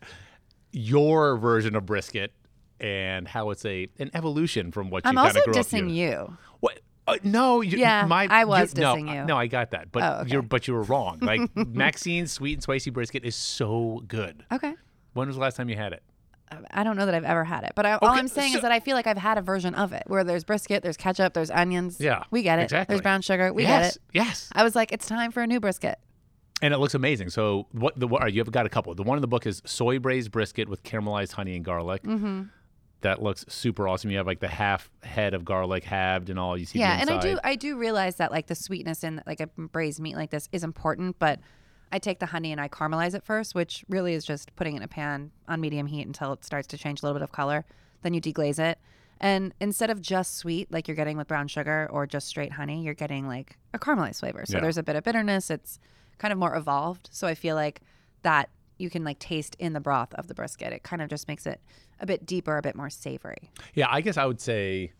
your version of brisket and how it's a an evolution from what you I'm kind also of grew up dissing eating. you. What? Uh, no, you, Yeah, my, I was you- no, dissing you. No, I got that, but Oh, okay. you're but you were wrong. Like Maxine's sweet and spicy brisket is so good. Okay. When was the last time you had it? I don't know that I've ever had it, but I, all Okay, I'm saying so- is that I feel like I've had a version of it where there's brisket, there's ketchup, there's onions. Yeah, We get it. exactly. There's brown sugar. We yes, get it. Yes. I was like, it's time for a new brisket. And it looks amazing. So what the what, all right, you have got a couple. The one in the book is soy braised brisket with caramelized honey and garlic. Mm-hmm. That looks super awesome. You have like the half head of garlic halved and all. You see Yeah, the and inside. I do I do realize that like the sweetness in like a braised meat like this is important, but I take the honey and I caramelize it first, which really is just putting it in a pan on medium heat until it starts to change a little bit of color. Then you deglaze it. And instead of just sweet like you're getting with brown sugar or just straight honey, you're getting like a caramelized flavor. So Yeah. there's a bit of bitterness. It's kind of more evolved. So I feel like that you can like taste in the broth of the brisket. It kind of just makes it a bit deeper, a bit more savory. Yeah, I guess I would say,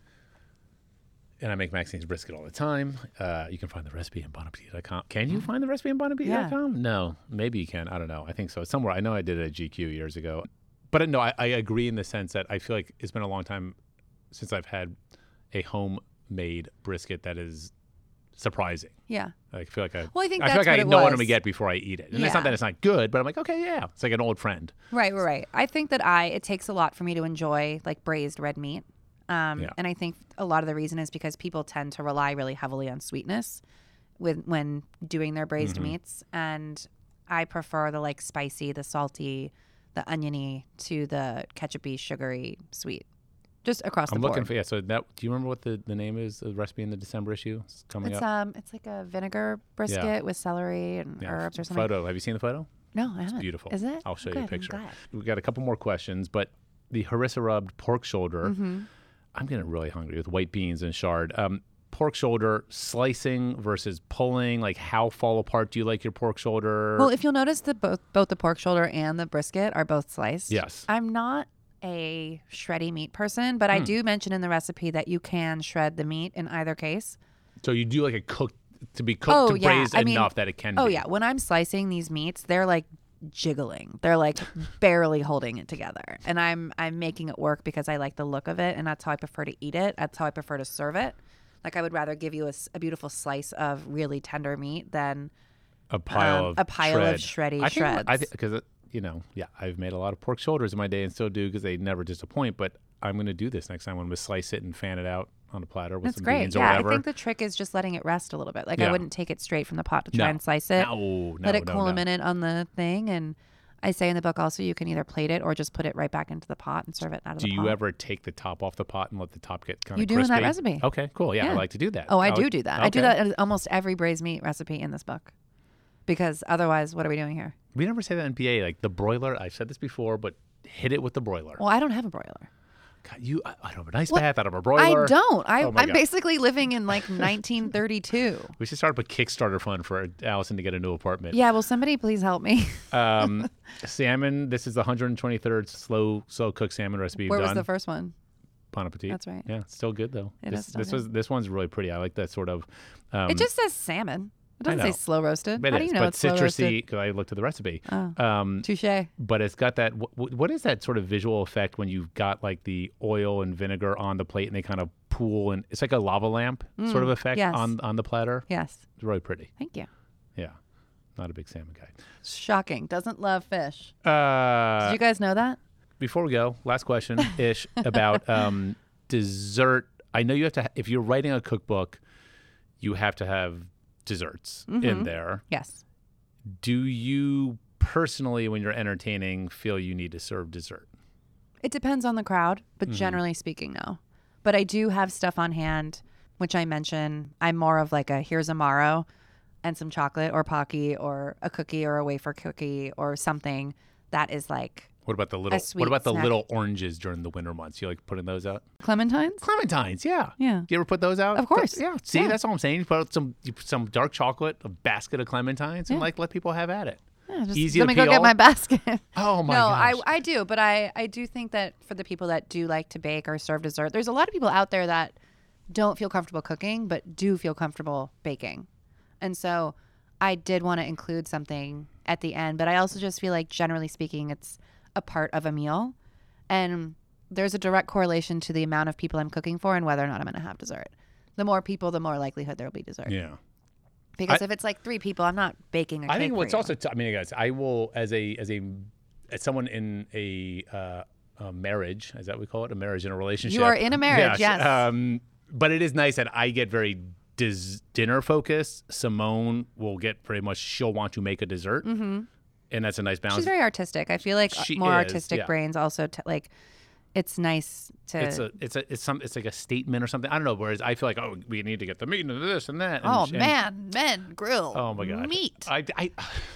and I make Maxine's brisket all the time. Uh, you can find the recipe on bon appetit dot com. Can you find the recipe on bon appetit dot com? No, maybe you can. I don't know. I think so. It's somewhere. I know I did it at G Q years ago. But uh, no, I, I agree in the sense that I feel like it's been a long time since I've had a homemade brisket that is surprising. Yeah. I feel like I, Well, I think I feel that's like I what it know what I'm was. gonna get before I eat it. And it's not Yeah. that it's not good, but I'm like, okay, yeah, it's like an old friend. Right, right, right. I think that I it takes a lot for me to enjoy like braised red meat. Um, Yeah. And I think a lot of the reason is because people tend to rely really heavily on sweetness with when doing their braised Mm-hmm. meats. And I prefer the like spicy, the salty, the oniony to the ketchupy, sugary, sweet. Just across the I'm board. looking for yeah. So that do you remember what the, the name is? The recipe in the December issue it's coming It's up. um it's like a vinegar brisket with celery and Yeah, herbs or something. Photo. Have you seen the photo? No, I haven't. Beautiful. Is it? I'll show Oh, you a good, I'm picture. glad. We've got a couple more questions, but the harissa rubbed pork shoulder. Mm-hmm. I'm getting really hungry with white beans and chard. Um, pork shoulder slicing versus pulling. Like how fall apart do you like your pork shoulder? Well, if you'll notice that both both the pork shoulder and the brisket are both sliced. Yes. I'm not a shreddy meat person, but Hmm. I do mention in the recipe that you can shred the meat in either case. So you do like a cooked to be cooked Oh, to yeah. braise I mean- enough that it can Oh be. yeah, when I'm slicing these meats, they're like jiggling. They're like barely holding it together. And I'm I'm making it work because I like the look of it and that's how I prefer to eat it. That's how I prefer to serve it. Like I would rather give you a, s- a beautiful slice of really tender meat than A pile Um, of a pile of shred. shreddy I think, I shreds. think because you know, yeah, I've made a lot of pork shoulders in my day and still do because they never disappoint. But I'm going to do this next time. I'm going to slice it and fan it out on a platter with That's some great. beans or Yeah, whatever. I think the trick is just letting it rest a little bit. Like I Yeah. wouldn't take it straight from the pot to try No. and slice it. No, no, Let it no, cool no. a minute on the thing. And I say in the book also you can either plate it or just put it right back into the pot and serve it out of Do the you pot. ever take the top off the pot and let the top get kind You of do crispy? in that recipe. Okay, cool. Yeah, I Yeah. like to do that. Oh, I I'll- do do that. I do okay. that in almost every braised meat recipe in this book. Because otherwise, what are we doing here? We never say that in P A. Like the broiler. I've said this before, but hit it with the broiler. Well, I don't have a broiler. God, you, I, I don't have a nice What? bath. I don't have a broiler. I don't. I, Oh my I'm God. basically living in like nineteen thirty-two. We should start up a Kickstarter fund for Allison to get a new apartment. Yeah, will somebody please help me? Um, salmon. This is the one hundred twenty-third slow slow cooked salmon recipe you've Where was done. the first one? Bon appetit. That's right. Yeah, it's still good though. It this is still this good. was this one's really pretty. I like that sort of. Um, It just says salmon. It I doesn't say know. slow roasted. It How do is, you know but it's slow citrusy roasted? because I looked at the recipe. Oh, Um, touche. but it's got that. What, what is that sort of visual effect when you've got like the oil and vinegar on the plate and they kind of pool and it's like a lava lamp sort of effect yes. on on the platter. Yes. It's really pretty. Thank you. Yeah, not a big salmon guy. Shocking. Doesn't love fish. Uh, Did you guys know that? before we go, last question ish about um, dessert. I know you have to if you're writing a cookbook, you have to have desserts in Mhm. there. Yes. Do you personally, when you're entertaining, feel you need to serve dessert? It depends on the crowd, but Mm-hmm. generally speaking, no. But I do have stuff on hand, which I mention. I'm more of like a here's a Maro and some chocolate or Pocky or a cookie or a wafer cookie or something that is like What about the little? sweet What about the snack. little oranges during the winter months? You like putting those out? clementines. Clementines, yeah. Yeah. You ever put those out? Of course. Yeah. See, Yeah. that's all I'm saying. You put out some, you put some dark chocolate, a basket of clementines, and Yeah. like let people have at it. Yeah, just Easy let to me go peel. get my basket. Oh my no, gosh. I I do, but I I do think that for the people that do like to bake or serve dessert, there's a lot of people out there that don't feel comfortable cooking but do feel comfortable baking. And so I did want to include something at the end, but I also just feel like generally speaking it's a part of a meal and there's a direct correlation to the amount of people I'm cooking for and whether or not I'm going to have dessert. The more people, the more likelihood there will be dessert. Yeah. Because I- if it's like three people, I'm not baking a cake I think for what's you. also. T- I mean, guys, I will as a as a as someone in a, uh, a marriage, is that what we call it? A marriage in a relationship. You are in a marriage, yes. Um, but it is nice that I get very dis- dinner focused. Simone will get pretty much. She'll want to make a dessert, mm-hmm. and that's a nice balance. She's very artistic. I feel like She more is, artistic yeah. brains also t- like it's nice to It's a, it's a, it's some, it's like a statement or something. I don't know. Whereas I feel like, oh, we need to get the meat and this and that. And, oh and- man, men grill. Oh my god. meat. I, I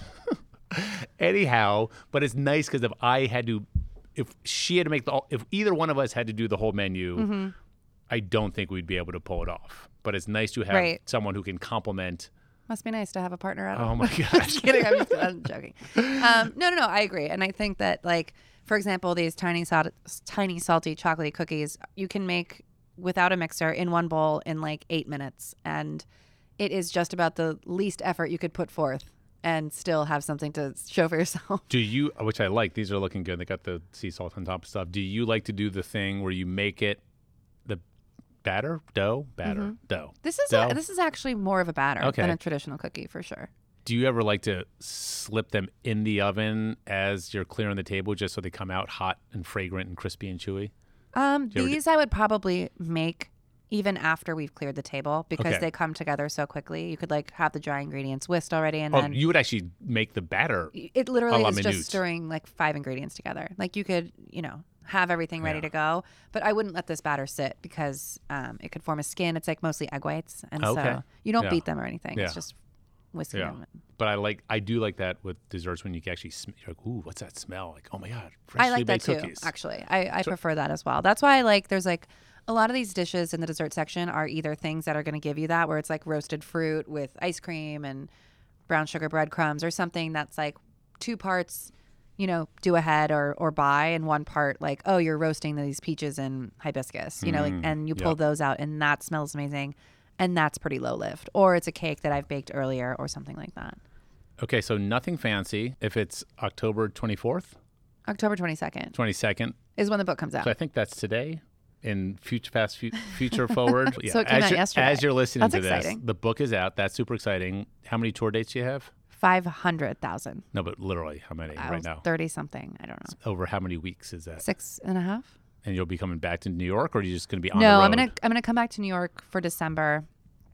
anyhow, but it's nice because if I had to, if she had to make the, if either one of us had to do the whole menu, Mm-hmm. I don't think we'd be able to pull it off. But it's nice to have Right. someone who can complement. Must be nice to have a partner at Oh my I'm gosh. just kidding. I'm, just, I'm joking. Um, no, no, no. I agree, and I think that, like, for example, these tiny, salt, tiny, salty, chocolatey cookies you can make without a mixer in one bowl in like eight minutes, and it is just about the least effort you could put forth, and still have something to show for yourself. Do you, which I like, these are looking good. They got the sea salt on top of stuff. Do you like to do the thing where you make it the batter, dough, batter, dough? This is dough? a, this is actually more of a batter Okay. than a traditional cookie for sure. Do you ever like to slip them in the oven as you're clearing the table just so they come out hot and fragrant and crispy and chewy? Um, you ever do- these I would probably make even after we've cleared the table because Okay. they come together so quickly. You could like have the dry ingredients whisked already, and Oh, then you would actually make the batter. it literally a la is minute. just stirring like five ingredients together. Like you could, you know, have everything ready Yeah. to go, but I wouldn't let this batter sit because um, it could form a skin. It's like mostly egg whites, and Okay. so you don't Yeah. beat them or anything. It's Yeah. just whisking Yeah. them. But I like, I do like that with desserts when you can actually, sm- you're like, ooh, what's that smell? Like, oh my god, freshly I like that baked too. cookies. Actually, I, I prefer that as well. That's why I like. There's like a lot of these dishes in the dessert section are either things that are going to give you that, where it's like roasted fruit with ice cream and brown sugar breadcrumbs, or something that's like two parts, you know, do ahead or or buy, and one part like, oh, you're roasting these peaches and hibiscus, you know, like, and you pull yep. those out, and that smells amazing, and that's pretty low lift. Or it's a cake that I've baked earlier, or something like that. Okay, so nothing fancy. If it's October twenty-fourth, October twenty-second twenty-second, is when the book comes out. so I think that's today. In future, fast, fu- future forward. Yeah. So it came as out you're, yesterday. As you're listening That's to this, exciting. the book is out. That's super exciting. How many tour dates do you have? Five hundred thousand. No, but literally, how many right now? Thirty something. I don't know. Over how many weeks is that? Six and a half. And you'll be coming back to New York, or are you just going to be on no, the road? I'm gonna I'm gonna come back to New York for December,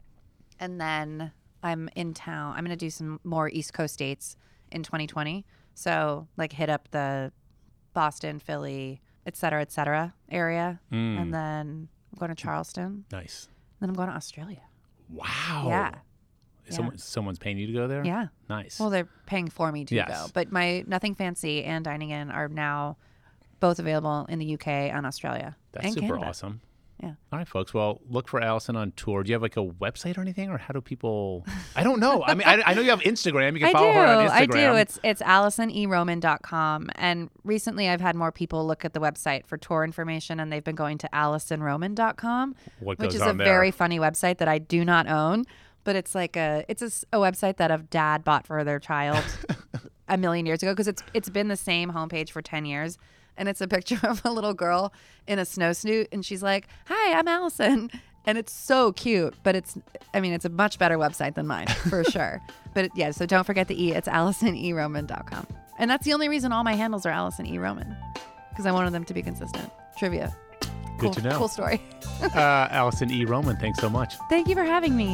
and then I'm in town. I'm gonna do some more East Coast dates in twenty twenty. So like hit up the Boston, Philly, et cetera, et cetera area, Mm. and then I'm going to Charleston. Nice. Then I'm going to Australia. Wow. Yeah. Yeah. Someone, someone's paying you to go there? Yeah. Nice. Well, they're paying for me to Yes. go. But my Nothing Fancy and Dining In are now both available in the U K and Australia. That's and super Canada. awesome. Yeah. All right, folks. Well, look for Allison on tour. Do you have like a website or anything, or how do people? I don't know. I mean, I, I know you have Instagram. You can I follow do. her on Instagram. I do. It's it's allison e roman dot com. And recently I've had more people look at the website for tour information, and they've been going to allison roman dot com, What which goes is on a there? very funny website that I do not own. But it's like a it's a, s- a website that a dad bought for their child a million years ago, because it's it's been the same homepage for ten years. And it's a picture of a little girl in a snowsuit, and she's like, "Hi, I'm Allison." And it's so cute, but it's, I mean, it's a much better website than mine, for sure. But it, yeah, so don't forget the E. It's allison e roman dot com. And that's the only reason all my handles are Allison E. Roman, because I wanted them to be consistent. Trivia. Good Cool, to know. Cool story. uh, Allison E. Roman, thanks so much. Thank you for having me.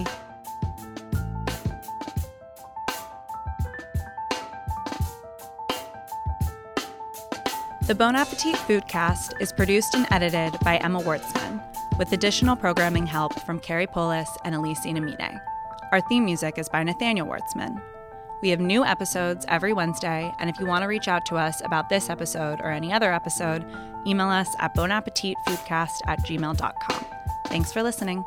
The Bon Appetit Foodcast is produced and edited by Emma Wartzman, with additional programming help from Carrie Polis and Elise Inamine. Our theme music is by Nathaniel Wartzman. We have new episodes every Wednesday, and if you want to reach out to us about this episode or any other episode, email us at bonappetitfoodcast at gmail dot com. Thanks for listening.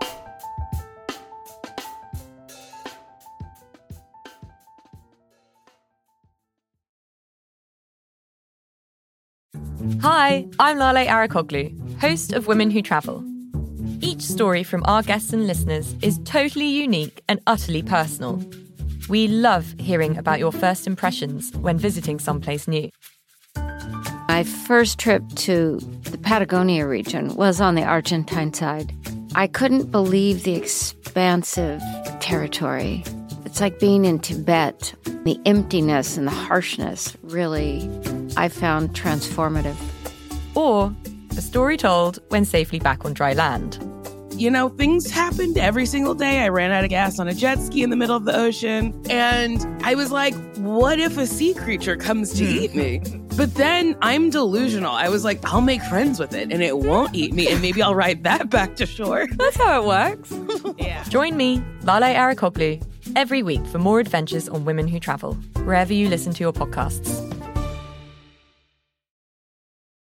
Hi, I'm Lale Arikoglu, host of Women Who Travel. Each story from our guests and listeners is totally unique and utterly personal. We love hearing about your first impressions when visiting someplace new. My first trip to the Patagonia region was on the Argentine side. I couldn't believe the expansive territory. It's like being in Tibet. The emptiness and the harshness really, I found transformative. Or a story told when safely back on dry land. You know, things happened every single day. I ran out of gas on a jet ski in the middle of the ocean. And I was like, what if a sea creature comes to eat me? But then I'm delusional. I was like, I'll make friends with it and it won't eat me. And maybe I'll ride that back to shore. That's how it works. Yeah. Join me, Lale Arikoglu, every week for more adventures on Women Who Travel, wherever you listen to your podcasts.